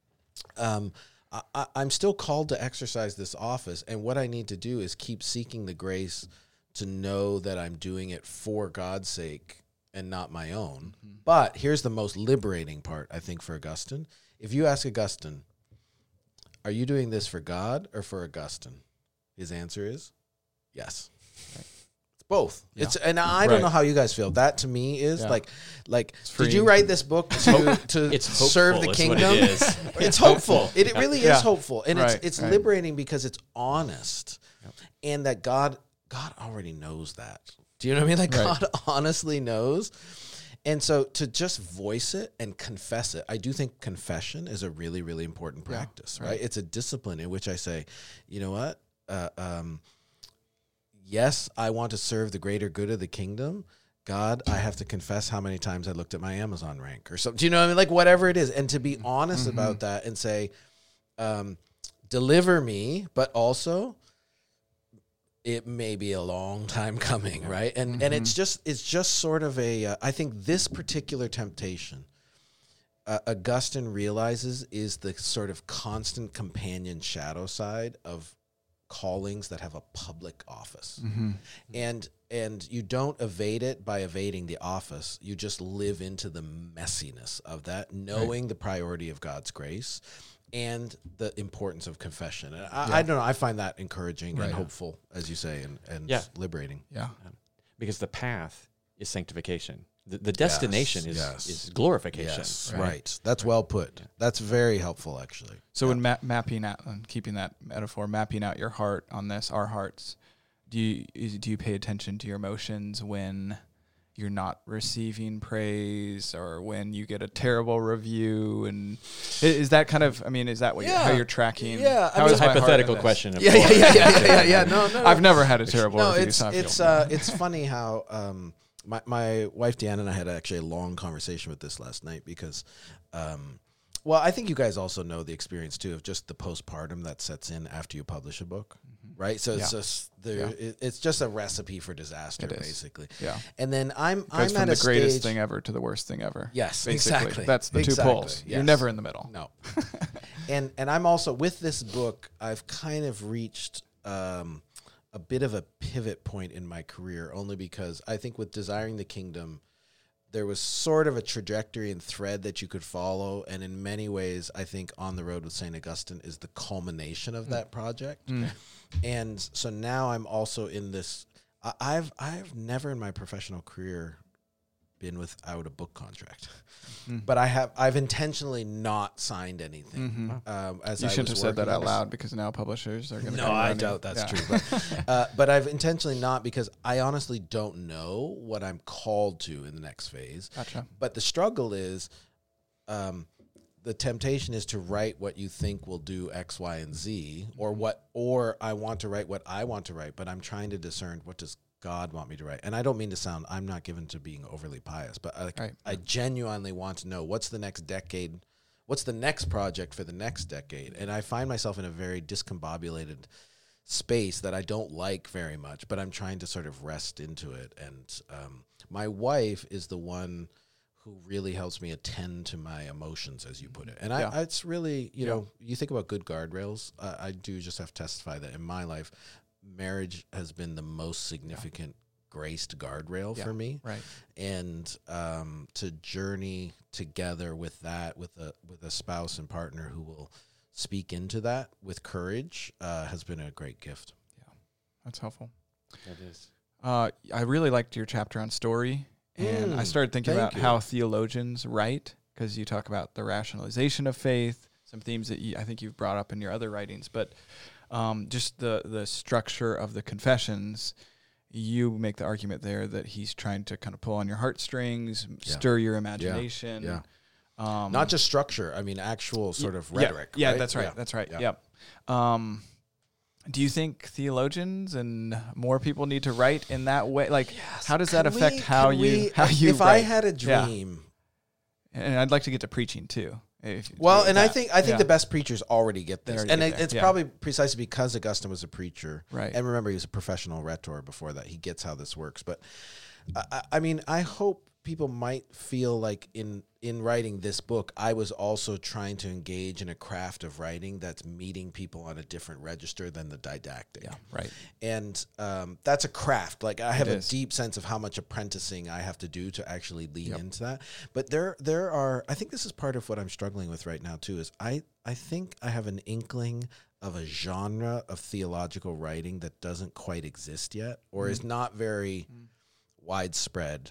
I'm still called to exercise this office, and what I need to do is keep seeking the grace to know that I'm doing it for God's sake and not my own. But here's the most liberating part, I think, for Augustine. If you ask Augustine, are you doing this for God or for Augustine? His answer is yes. It's both. Yeah. And I don't know how you guys feel. That to me is like did you write this book to serve the kingdom? What it is. It's hopeful. It really is hopeful. And it's Right. liberating because it's honest. And that God already knows that. Do you know what I mean? Like God honestly knows. And so to just voice it and confess it, I do think confession is a really, really important practice, right? It's a discipline in which I say, you know what? Yes, I want to serve the greater good of the kingdom. God, I have to confess how many times I looked at my Amazon rank or something. Do you know what I mean? Like whatever it is. And to be honest about that and say, deliver me, but also it may be a long time coming, right? And it's just sort of a, I think this particular temptation, Augustine realizes is the sort of constant companion shadow side of callings that have a public office. And you don't evade it by evading the office. You just live into the messiness of that, knowing the priority of God's grace and the importance of confession. And I don't know. I find that encouraging and hopeful, as you say, and liberating. Yeah. Because the path is sanctification. The destination is glorification. Yes, right. That's well put. That's very helpful, actually. So when mapping out and keeping that metaphor, mapping out your heart on this, our hearts, do you pay attention to your emotions when you're not receiving praise or when you get a terrible review? And is that kind of, I mean, is that what how you're tracking? Yeah. How It's is a my heart hypothetical in this? question. Of Yeah. No. I've never had a terrible No, review. So I it's feel- it's funny how my wife Deanna and I had actually a long conversation with this last night because, well, I think you guys also know the experience too of just the postpartum that sets in after you publish a book, right? So it's just it's just a recipe for disaster, basically. Yeah. And then I'm Goes at from a the greatest stage, thing ever to the worst thing ever. Yes, basically. exactly. That's the two poles. Yes. You're never in the middle. No. and I'm also with this book, I've kind of reached a bit of a pivot point in my career, only because I think with Desiring the Kingdom, there was sort of a trajectory and thread that you could follow. And in many ways, I think On the Road with St. Augustine is the culmination of that project. And so now I'm also in this, I've never in my professional career been without a book contract, but I've intentionally not signed anything. As You I shouldn't have was said that working out on this. loud, because now publishers are going to No, I doubt that's true. But I've intentionally not, because I honestly don't know what I'm called to in the next phase. Gotcha. But the struggle is, the temptation is to write what you think will do X, Y, and Z, or I want to write what I want to write, but I'm trying to discern, what does God want me to write? And I don't mean to sound, I'm not given to being overly pious, but I genuinely want to know, what's the next decade, what's the next project for the next decade? And I find myself in a very discombobulated space that I don't like very much, but I'm trying to sort of rest into it. And my wife is the one who really helps me attend to my emotions, as you put it. And it's really, you know, you think about good guardrails. I do just have to testify that in my life, marriage has been the most significant graced guardrail for me. Right. And to journey together with that, with a spouse and partner who will speak into that with courage, has been a great gift. Yeah, that's helpful. That is. I really liked your chapter on story, and I started thinking about how theologians write, because you talk about the rationalization of faith, some themes that I think you've brought up in your other writings, but just the structure of the Confessions. You make the argument there that he's trying to kind of pull on your heartstrings, stir your imagination. Yeah. Not just structure. I mean, actual sort of rhetoric. Yeah, right? that's right. Yeah. That's right. Yeah. Yep. Do you think theologians and more people need to write in that way? Like, how does that affect how you If write? I had a dream, and I'd like to get to preaching too. I think the best preachers already get this, and it's probably precisely because Augustine was a preacher, right? And remember, he was a professional rhetor before that. He gets how this works. But I mean, I hope people might feel like in writing this book, I was also trying to engage in a craft of writing that's meeting people on a different register than the didactic. Yeah, right. And that's a craft. Like, I have a deep sense of how much apprenticing I have to do to actually lean into that. But there are, I think this is part of what I'm struggling with right now too, is I think I have an inkling of a genre of theological writing that doesn't quite exist yet, or is not very widespread,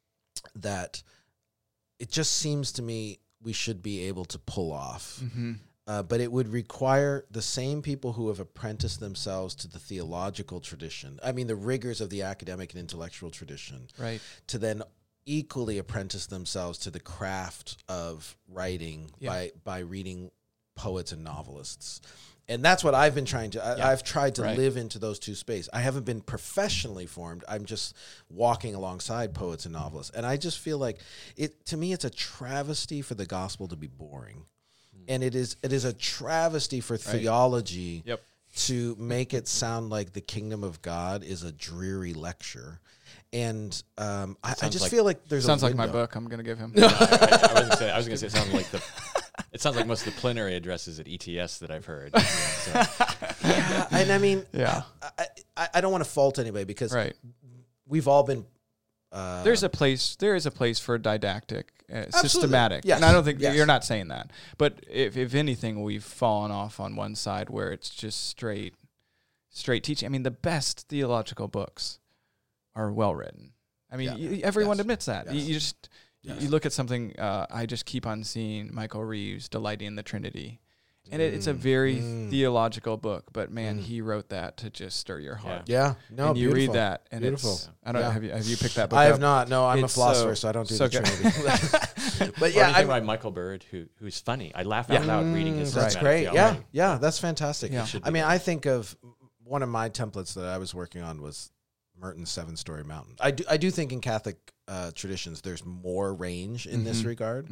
that it just seems to me we should be able to pull off. But it would require the same people who have apprenticed themselves to the theological tradition, I mean the rigors of the academic and intellectual tradition, right, to then equally apprentice themselves to the craft of writing by reading poets and novelists. And that's what I've been trying to, I've tried to live into those two spaces. I haven't been professionally formed. I'm just walking alongside poets and novelists. And I just feel like to me, it's a travesty for the gospel to be boring. And it is a travesty for theology to make it sound like the kingdom of God is a dreary lecture. And I just feel like there's sounds like my book I'm going to give him. I was going to say it sounds like it sounds like most of the plenary addresses at ETS that I've heard. Yeah, and I mean, I don't want to fault anybody, because we've all been. There is a place for didactic, systematic, yes. And I don't think you're not saying that. But if anything, we've fallen off on one side where it's just straight teaching. I mean, the best theological books are well written. I mean, everyone admits that. You just. Yes. You look at something, I just keep on seeing Michael Reeves Delighting in the Trinity. And it's a very theological book, but man, he wrote that to just stir your heart. Yeah. No, and you beautiful. read that, and beautiful. It's, I don't know, have you picked that book I up? have not. No, I'm a philosopher, so I don't do the Trinity. But yeah, I by Michael Bird, who's funny. I laugh out loud reading his. That's great. Theology. Yeah, that's fantastic. Yeah. I mean, I think of one of my templates that I was working on was Merton's 7-Story Mountain. I do think in Catholic traditions there's more range in this regard,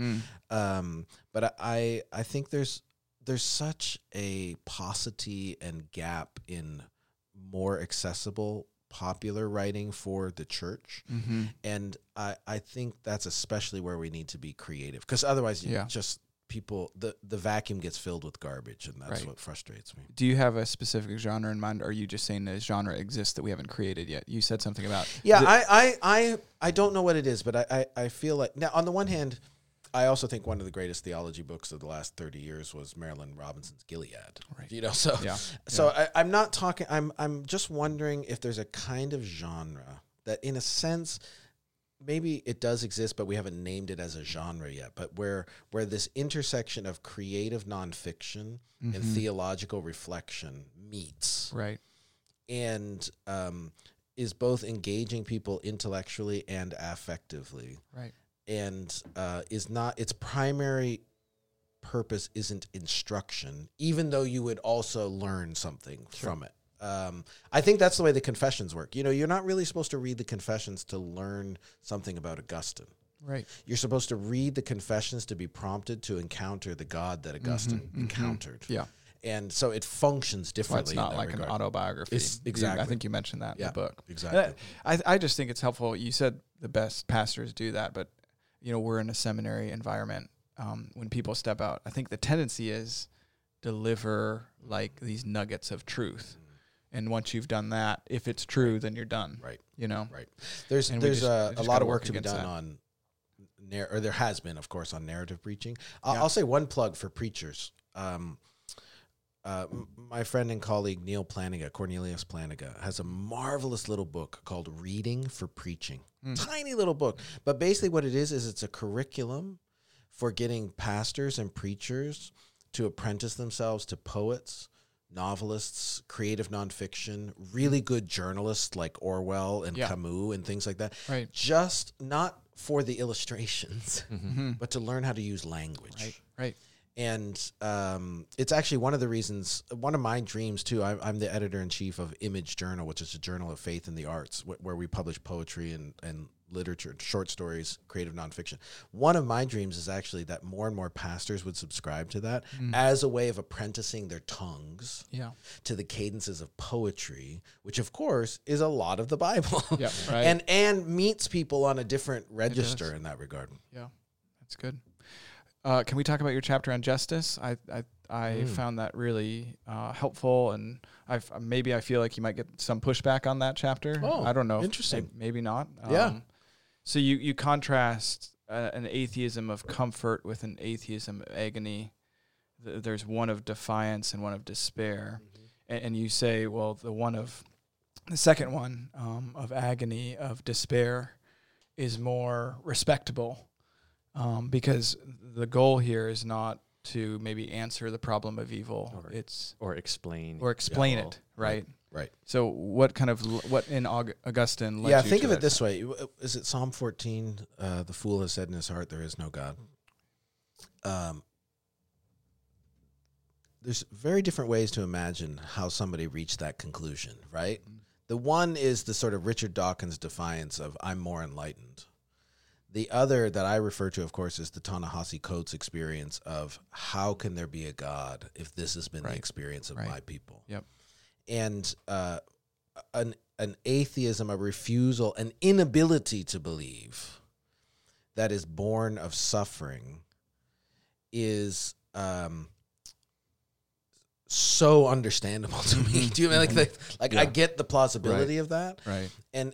but I think there's such a paucity and gap in more accessible popular writing for the church, and I think that's especially where we need to be creative, because otherwise you just people, the vacuum gets filled with garbage, and that's Right. what frustrates me. Do you have a specific genre in mind, or are you just saying that genre exists that we haven't created yet? You said something about Yeah, I don't know what it is, but I feel like, now on the one hand, I also think one of the greatest theology books of the last 30 years was Marilyn Robinson's Gilead. Right. You know, so Yeah. I'm not talking. I'm just wondering if there's a kind of genre that, in a sense, maybe it does exist, but we haven't named it as a genre yet. But where this intersection of creative nonfiction and theological reflection meets, right. and is both engaging people intellectually and affectively, Right. and is not, its primary purpose isn't instruction, even though you would also learn something from it. I think that's the way the Confessions work. You know, you're not really supposed to read the Confessions to learn something about Augustine. Right. You're supposed to read the Confessions to be prompted to encounter the God that Augustine encountered. Yeah. And so it functions Well, differently. it's not in that like regard. an autobiography. It's- exactly. I think you mentioned that in Yeah, the book. exactly. I just think it's helpful. You said the best pastors do that, but you know, we're in a seminary environment. When people step out, I think the tendency is deliver like these nuggets of truth. And once you've done that, if it's true, then you're done. Right. You know? Right. There's And we just a gotta lot of work work to be against done that. on, or there has been, of course, on narrative preaching. Yeah. I'll say one plug for preachers. My friend and colleague Neil Planiga, Cornelius Planiga, has a marvelous little book called Reading for Preaching. Tiny little book. But basically what it is it's a curriculum for getting pastors and preachers to apprentice themselves to poets, novelists, creative nonfiction, really good journalists like Orwell and Yeah. Camus and things like that. Right. Just not for the illustrations, but to learn how to use language. Right. Right. And it's actually one of the reasons, one of my dreams too. I'm the editor-in-chief of Image Journal, which is a journal of faith in the arts, where we publish poetry and literature, short stories, creative nonfiction. One of my dreams is actually that more and more pastors would subscribe to that as a way of apprenticing their tongues Yeah. to the cadences of poetry, which of course is a lot of the Bible. Yeah, right. and meets people on a different register in that regard. Yeah. That's good. Can we talk about your chapter on justice? I found that really helpful, and maybe I feel like you might get some pushback on that chapter. Oh, I don't know. interesting. Maybe not. Yeah. So you contrast an atheism of comfort with an atheism of agony. There's one of defiance and one of despair, and you say, well, the second one of agony, of despair, is more respectable. Because the goal here is not to maybe answer the problem of evil, Or explain. explain it, right? Right. So what in Augustine led Yeah, you think to of it that? this way. Is it Psalm 14? The fool has said in his heart, there is no God. There's very different ways to imagine how somebody reached that conclusion, right? The one is the sort of Richard Dawkins defiance of I'm more enlightened. The other that I refer to, of course, is the Ta-Nehisi Coates experience of how can there be a God if this has been the experience of my people? Yep. And an atheism, a refusal, an inability to believe that is born of suffering is so understandable to me. Do you mean I get the plausibility of that? Right. And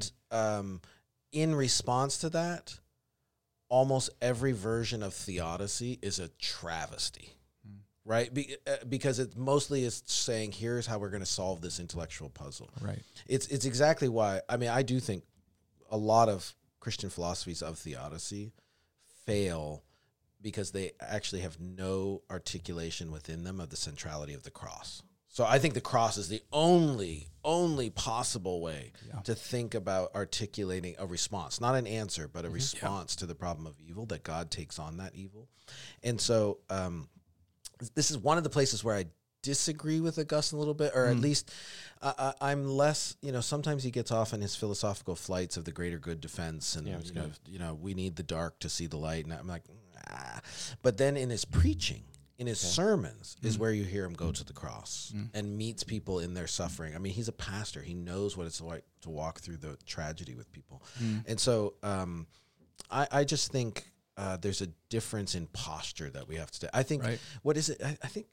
in response to that, almost every version of theodicy is a travesty, right? Because it mostly is saying, here's how we're going to solve this intellectual puzzle. Right. It's exactly why, I mean, I do think a lot of Christian philosophies of theodicy fail because they actually have no articulation within them of the centrality of the cross. So I think the cross is the only possible way to think about articulating a response, not an answer, but a response to the problem of evil, that God takes on that evil. And so this is one of the places where I disagree with Augustine a little bit, or at least I'm less, sometimes he gets off on his philosophical flights of the greater good defense and, we need the dark to see the light. And I'm like, But then in his preaching, in his sermons is where you hear him go to the cross and meets people in their suffering. I mean, he's a pastor. He knows what it's like to walk through the tragedy with people. And so I just think there's a difference in posture that we have to. I think Right. what is it? I think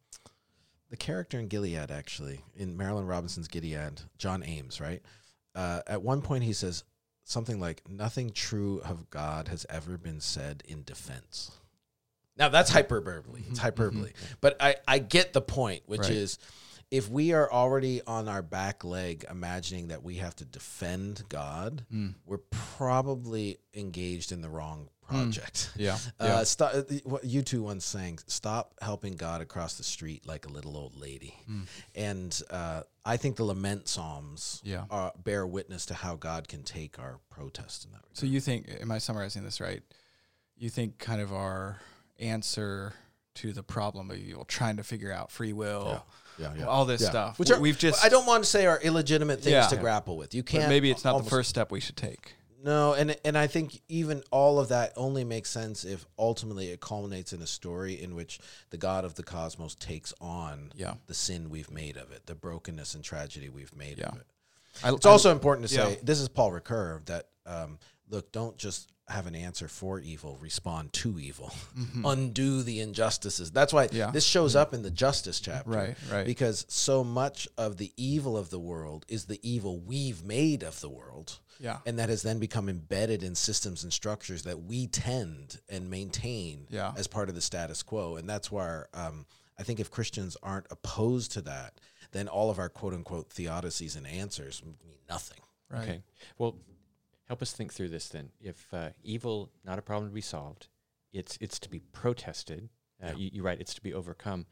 the character in Gilead, actually, in Marilyn Robinson's Gilead, John Ames, right? At one point he says something like, "Nothing true of God has ever been said in defense." Now that's hyperbole. It's hyperbole. But I get the point, which Right. is, if we are already on our back leg imagining that we have to defend God, we're probably engaged in the wrong project. Yeah. Stop, what U2 once sang, "Stop helping God across the street like a little old lady." And I think the lament psalms Yeah. bear witness to how God can take our protest in that regard. So you think, am I summarizing this right? You think kind of our answer to the problem of evil, trying to figure out free will, all this stuff, Which we've just, I don't want to say are illegitimate things Yeah. to grapple with. You can't. but maybe it's not almost- the first step we should take. No, and I think even all of that only makes sense if ultimately it culminates in a story in which the God of the cosmos takes on Yeah. the sin we've made of it, the brokenness and tragedy we've made Yeah. of it. I- It's also important to say, yeah. this is Paul Ricoeur, that, look, don't just have an answer for evil, respond to evil, undo the injustices. That's why Yeah. this shows up in the justice chapter. Right. Because so much of the evil of the world is the evil we've made of the world. Yeah. And that has then become embedded in systems and structures that we tend and maintain Yeah. as part of the status quo. And that's where I think if Christians aren't opposed to that, then all of our quote-unquote theodicies and answers mean nothing. Right. Okay. Well, help us think through this then. If evil, not a problem to be solved, it's to be protested. You're right, it's to be overcome.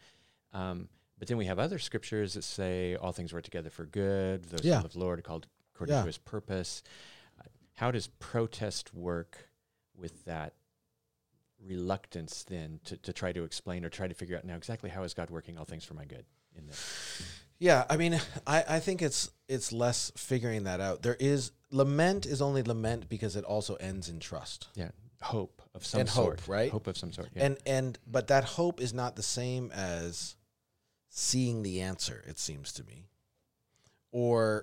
But then we have other scriptures that say all things work together for good. Those who love the Lord are called according to his purpose. How does protest work with that reluctance then to try to explain or try to figure out now exactly how is God working all things for my good in this? Yeah, I mean, I think it's less figuring that out. Lament is only lament because it also ends in trust. Yeah, hope of some And sort. hope, right? Hope of some sort. Yeah. But that hope is not the same as seeing the answer, it seems to me, or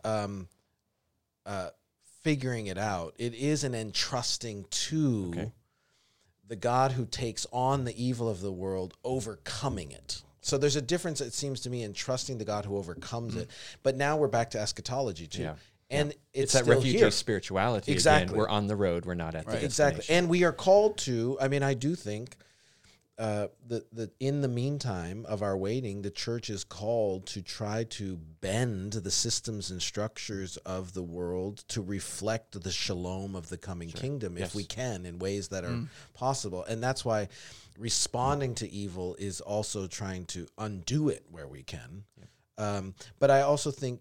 figuring it out. It is an entrusting to the God who takes on the evil of the world, overcoming it. So there's a difference, it seems to me, in trusting the God who overcomes it. But now we're back to eschatology too. Yeah. And It's it's that still refugee here. spirituality. Exactly. Again. We're on the road. We're not at the Exactly. destination. And we are called to, I mean, I do think in the meantime of our waiting, the church is called to try to bend the systems and structures of the world to reflect the shalom of the coming kingdom, if we can, in ways that are possible. And that's why responding to evil is also trying to undo it where we can. But I also think,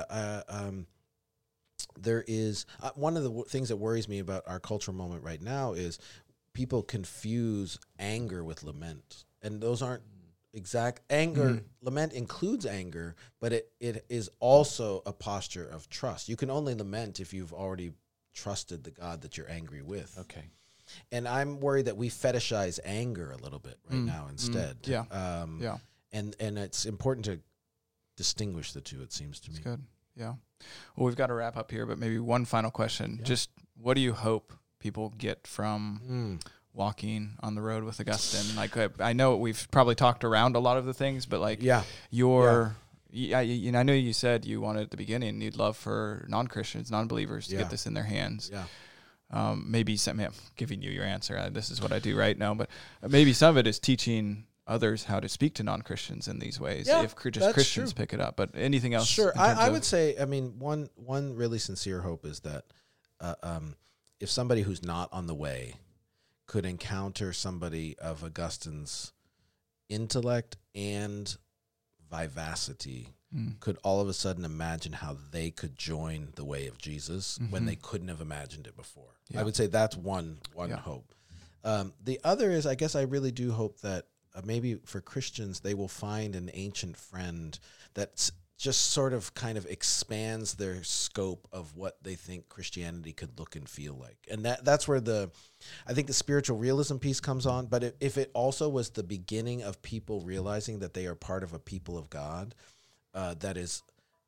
there is one of the things that worries me about our cultural moment right now is people confuse anger with lament, and those aren't exact. Anger, lament includes anger, but it is also a posture of trust. You can only lament if you've already trusted the God that you're angry with. Okay. And I'm worried that we fetishize anger a little bit right now instead. And it's important to distinguish the two, it seems to me. That's good. Yeah. Well, we've got to wrap up here, but maybe one final question. Just what do you hope people get from walking on the road with Augustine? Like, I know we've probably talked around a lot of the things, but like I know you said you wanted at the beginning, you'd love for non-Christians, non-believers to get this in their hands. Yeah. Maybe some, I'm giving you your answer. This is what I do right now, but maybe some of it is teaching others how to speak to non-Christians in these ways, if just Christians pick it up. But anything else? Sure. I would say, I mean, one really sincere hope is that if somebody who's not on the way could encounter somebody of Augustine's intellect and vivacity, could all of a sudden imagine how they could join the way of Jesus when they couldn't have imagined it before. I would say that's one hope. The other is, I guess I really do hope that maybe for Christians, they will find an ancient friend that's just sort of kind of expands their scope of what they think Christianity could look and feel like. And that's where I think the spiritual realism piece comes on. But if it also was the beginning of people realizing that they are part of a people of God that is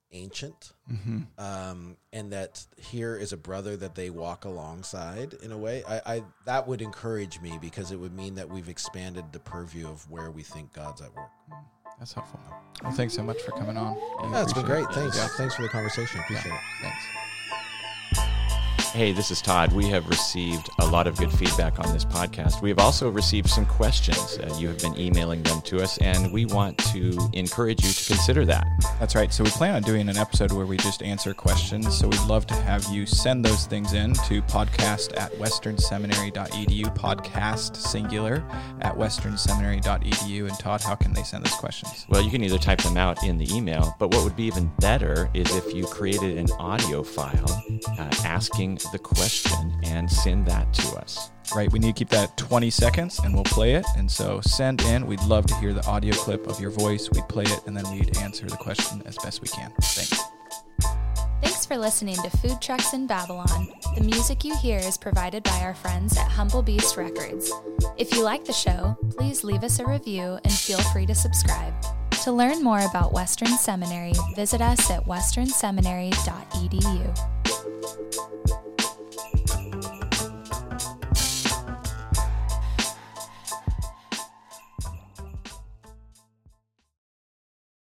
ancient, and that here is a brother that they walk alongside in a way. I that would encourage me, because it would mean that we've expanded the purview of where we think God's at work. That's helpful. Well, thanks so much for coming on. Yeah, it's been great. Appreciate it. Thanks. Yeah. Thanks for the conversation. Appreciate it. Thanks. Hey, this is Todd. We have received a lot of good feedback on this podcast. We have also received some questions. You have been emailing them to us, and we want to encourage you to consider that. That's right. So we plan on doing an episode where we just answer questions. So we'd love to have you send those things in to podcast@westernseminary.edu, podcast singular at westernseminary.edu. And Todd, how can they send those questions? Well, you can either type them out in the email, but what would be even better is if you created an audio file asking the question and send that to us. Right. We need to keep that at 20 seconds and we'll play it. And so send in. We'd love to hear the audio clip of your voice. We'd play it and then we'd answer the question as best we can. Thanks. Thanks for listening to Food Trucks in Babylon. The music you hear is provided by our friends at Humble Beast Records. If you like the show, please leave us a review and feel free to subscribe. To learn more about Western Seminary, visit us at westernseminary.edu.